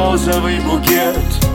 розовый букет.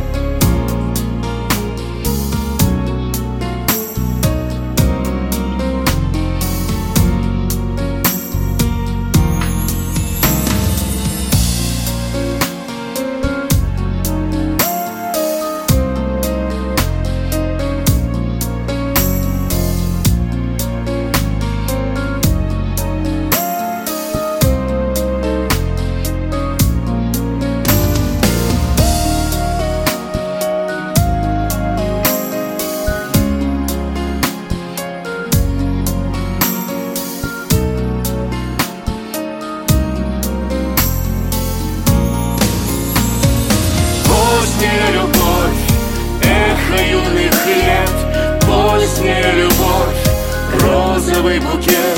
Поздняя любовь, эхо юных лет. Поздняя любовь, розовый букет.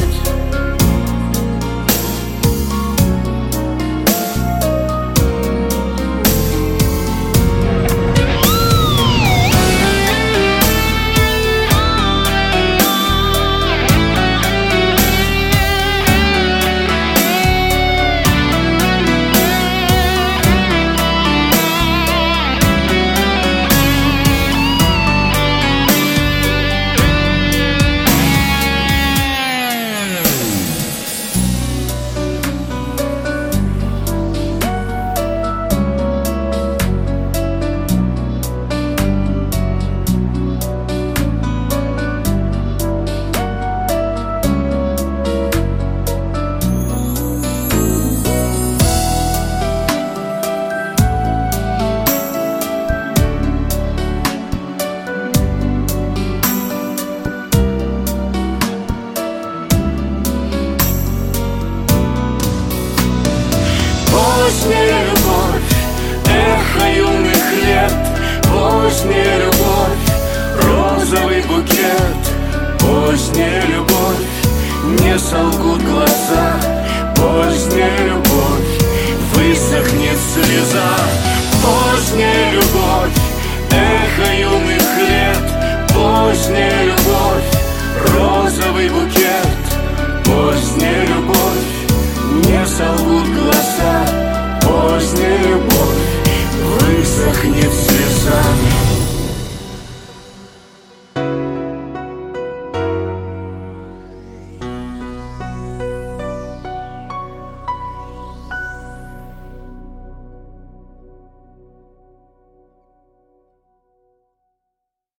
Поздняя любовь, эхо юных лет. Поздняя любовь, розовый букет. Поздняя любовь, не солгут глаза. Поздняя любовь, высохнет слеза. Поздняя любовь, эхо юных лет. Поздняя любовь, розовый букет. Поздняя любовь, не солгут глаза.